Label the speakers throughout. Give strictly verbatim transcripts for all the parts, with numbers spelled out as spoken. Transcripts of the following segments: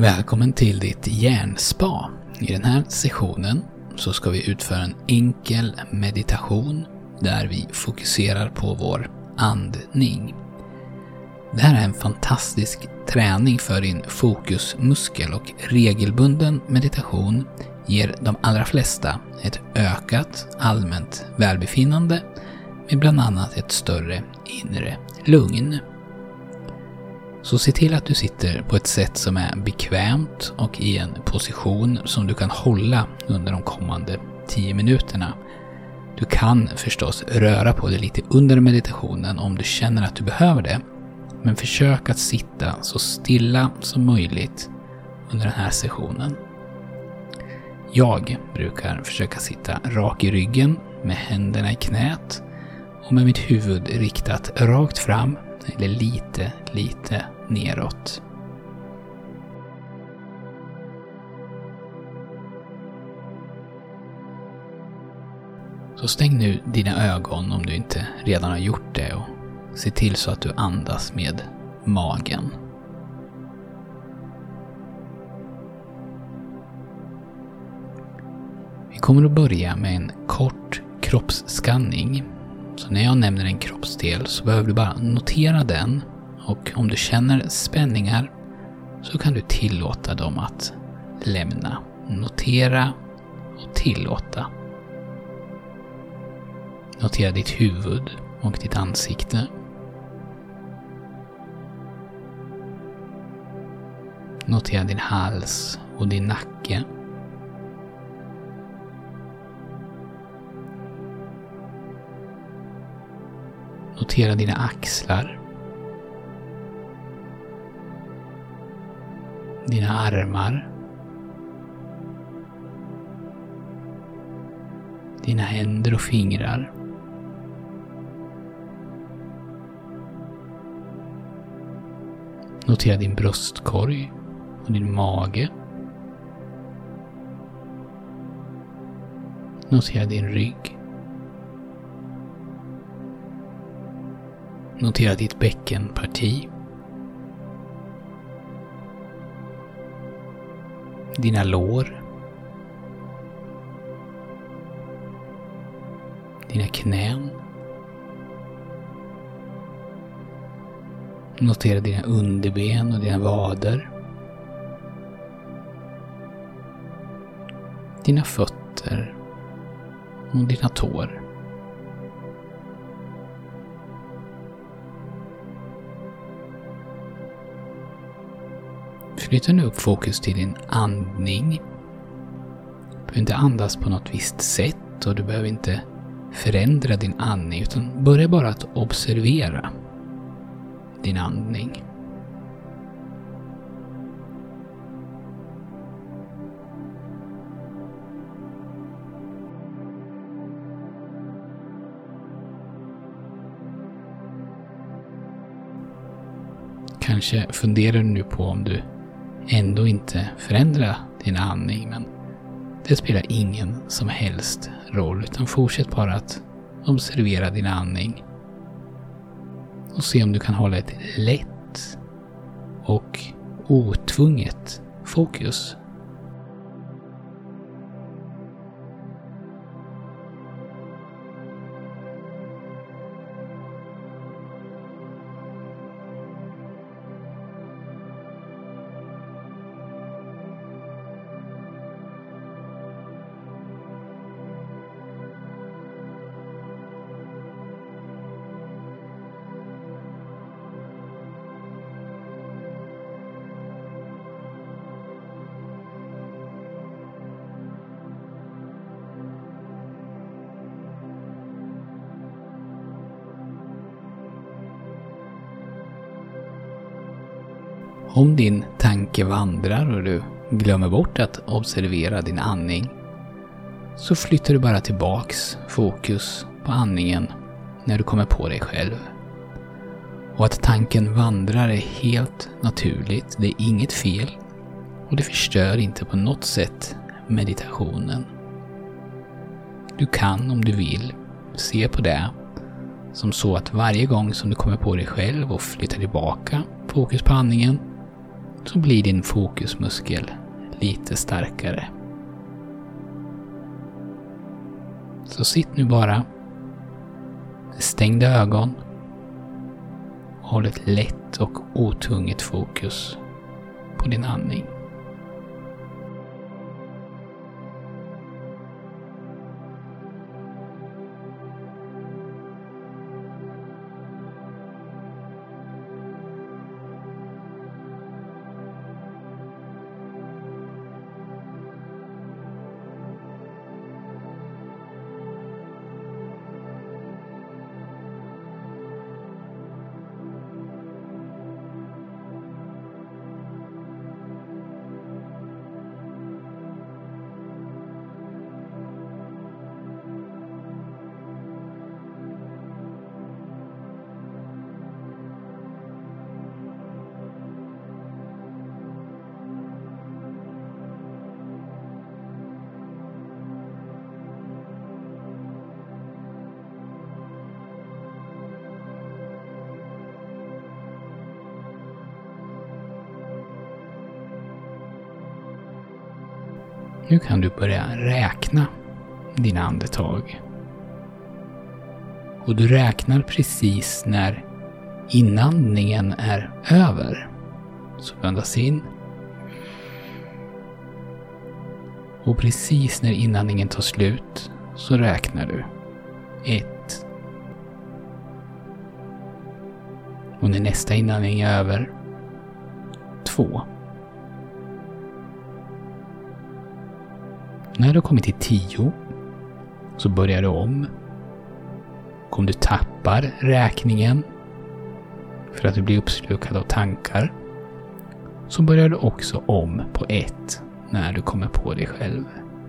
Speaker 1: Välkommen till ditt hjärnspa. I den här sessionen så ska vi utföra en enkel meditation där vi fokuserar på vår andning. Det här är en fantastisk träning för din fokusmuskel och regelbunden meditation ger de allra flesta ett ökat allmänt välbefinnande med bland annat ett större inre lugn. Så se till att du sitter på ett sätt som är bekvämt och i en position som du kan hålla under de kommande tio minuterna. Du kan förstås röra på dig lite under meditationen om du känner att du behöver det, men försök att sitta så stilla som möjligt under den här sessionen. Jag brukar försöka sitta rak i ryggen med händerna i knät och med mitt huvud riktat rakt fram eller lite, lite neråt. Så stäng nu dina ögon om du inte redan har gjort det och se till så att du andas med magen. Vi kommer att börja med en kort kroppsskanning. Så när jag nämner en kroppsdel så behöver du bara notera den, och om du känner spänningar så kan du tillåta dem att lämna. Notera och tillåta. Notera ditt huvud och ditt ansikte. Notera din hals och din nacke. Notera dina axlar. Dina armar. Dina händer och fingrar. Notera din bröstkorg och din mage. Notera din rygg. Notera ditt bäckenparti. Dina lår. Dina knän. Notera dina underben och dina vader. Dina fötter och dina tår. Flytta nu upp fokus till din andning. Du behöver inte andas på något visst sätt och du behöver inte förändra din andning, utan börja bara att observera din andning. Kanske funderar du nu på om du ändå inte förändrar din andning, men det spelar ingen som helst roll, utan fortsätt bara att observera din andning och se om du kan hålla ett lätt och otvunget fokus. Om din tanke vandrar och du glömmer bort att observera din andning, så flyttar du bara tillbaks fokus på andningen när du kommer på dig själv. Och att tanken vandrar är helt naturligt, det är inget fel och det förstör inte på något sätt meditationen. Du kan, om du vill, se på det som så att varje gång som du kommer på dig själv och flyttar tillbaka fokus på andningen, så blir din fokusmuskel lite starkare. Så sitt nu bara med stängda ögon och håll ett lätt och otunget fokus på din andning. Nu kan du börja räkna dina andetag. Och du räknar precis när inandningen är över. Så andas in. Och precis när inandningen tar slut så räknar du. Ett. Och när nästa inandning är över. Två. När du kommit till tio så börjar du om. Och om du tappar räkningen för att du blir uppslukad av tankar så börjar du också om på ett när du kommer på dig själv.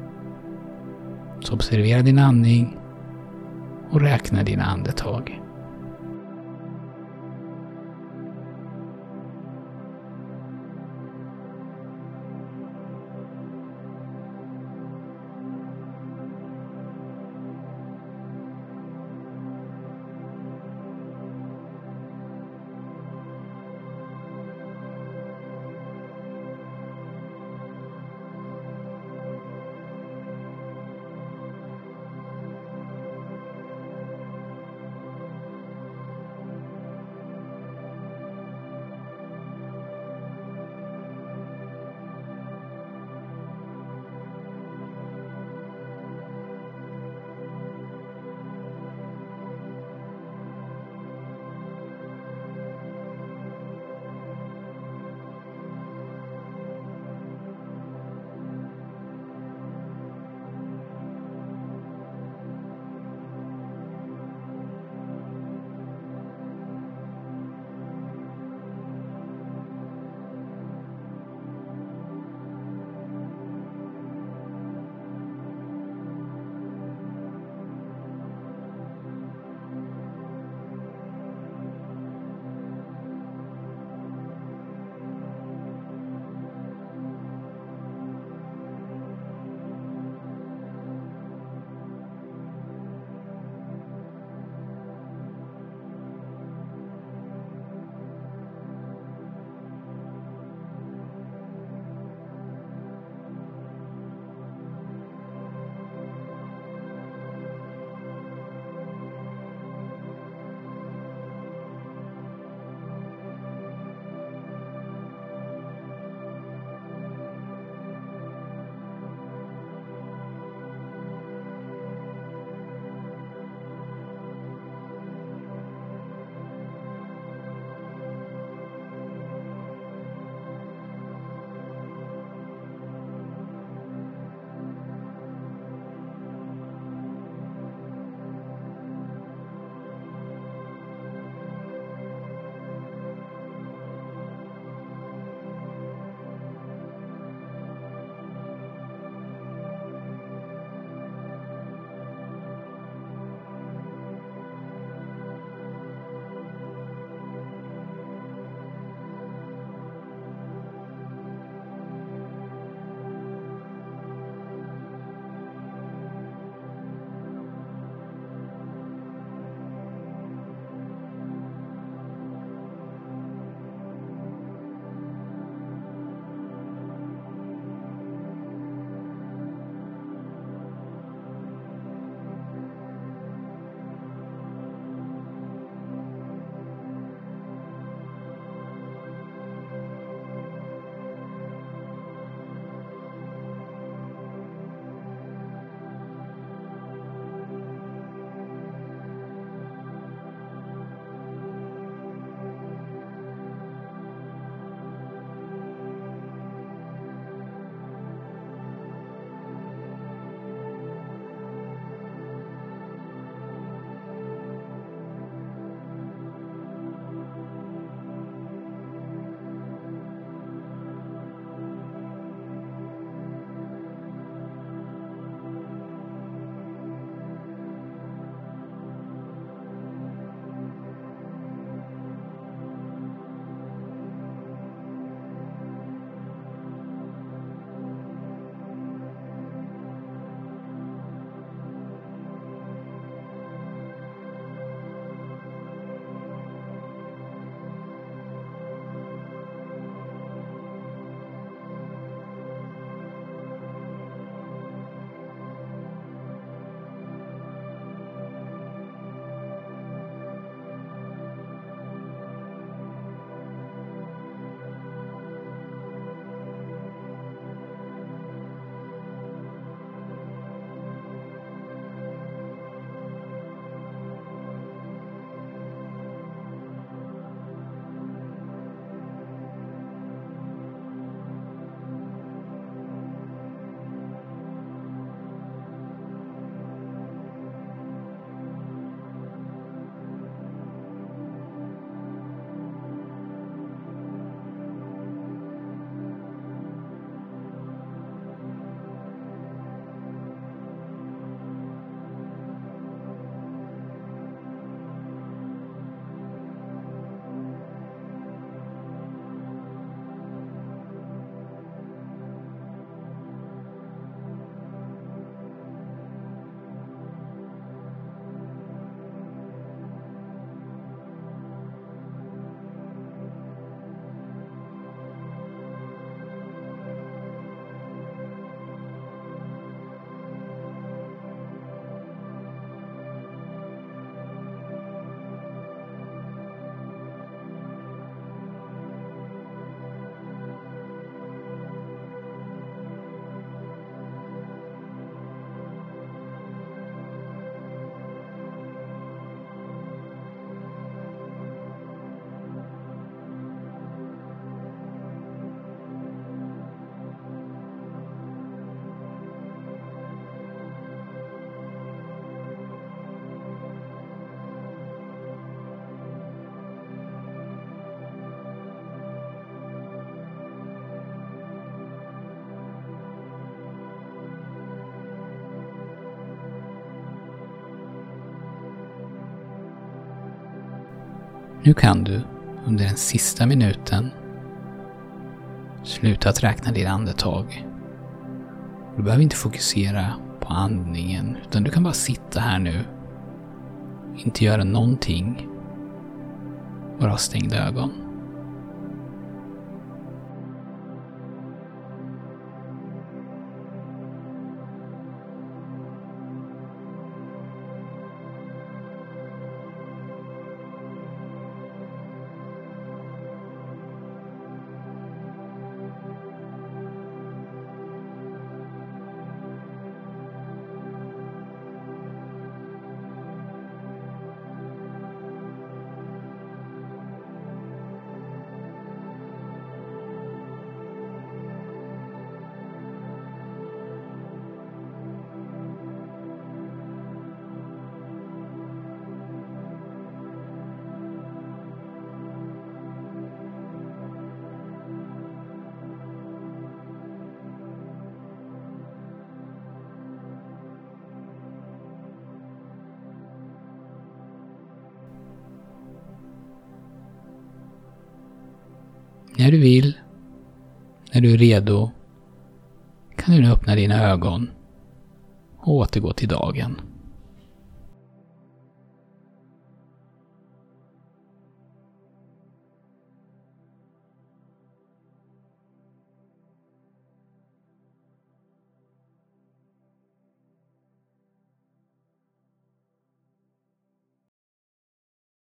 Speaker 1: Så observera din andning och räkna dina andetag. Nu kan du under den sista minuten sluta att räkna dina andetag. Du behöver inte fokusera på andningen, utan du kan bara sitta här nu. Inte göra någonting. Bara ha stängda ögon. När du vill, när du är redo, kan du nu öppna dina ögon och återgå till dagen.